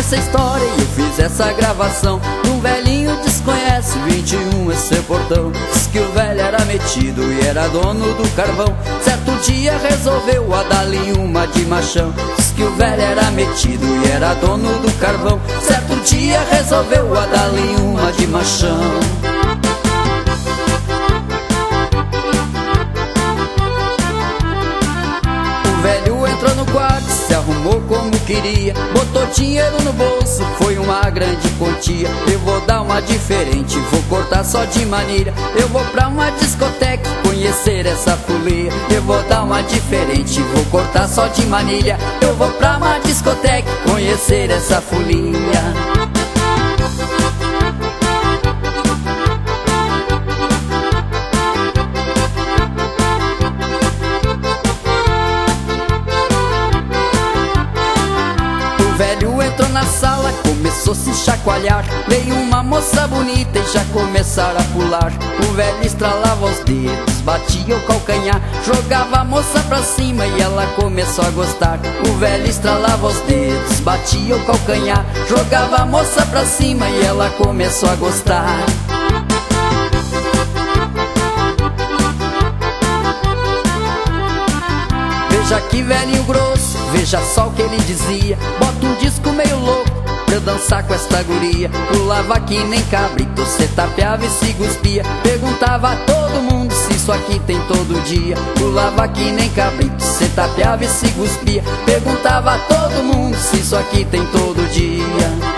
essa história e eu fiz essa gravação. Um velhinho desconhece, 21 é seu portão. Diz que o velho era metido e era dono do carvão. Certo dia resolveu a dar-lhe uma de machão. Diz que o velho era metido e era dono do carvão. Certo dia resolveu a dar-lhe uma de machão. O velho entrou no quarto, se arrumou como queria, botou dinheiro no bolso, foi uma grande quantia. Eu vou dar uma diferente, vou cortar só de maneira. Eu vou pra uma discoteca conhecer essa folia. Eu vou dar uma diferente, vou cortar só de manilha. Eu vou pra uma discoteca conhecer essa folia. O velho entrou na sala, começou a se chacoalhar. Veio uma moça bonita e já começaram a pular. O velho estralava os dedos, batia o calcanhar, jogava a moça pra cima e ela começou a gostar. O velho estralava os dedos, batia o calcanhar, jogava a moça pra cima e ela começou a gostar. Veja que velhinho grosso, veja só o que ele dizia. Bota um disco meio louco pra eu dançar com esta guria. Pulava que nem cabrito, cê tapeava e se cuspia. Perguntava a todo mundo se isso aqui tem todo dia. Pulava que nem cabrito, cê tapeava e se cuspia. Perguntava a todo mundo se isso aqui tem todo dia.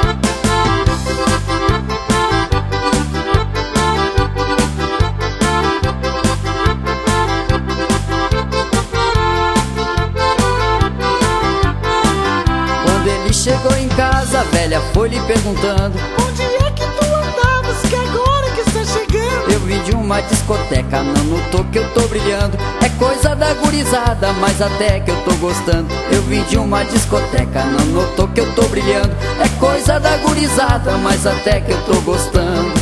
Chegou em casa, a velha foi lhe perguntando: onde é que tu andavas, que agora que está chegando? Eu vim de uma discoteca, não notou que eu tô brilhando. É coisa da gurizada, mas até que eu tô gostando. Eu vim de uma discoteca, não notou que eu tô brilhando. É coisa da gurizada, mas até que eu tô gostando.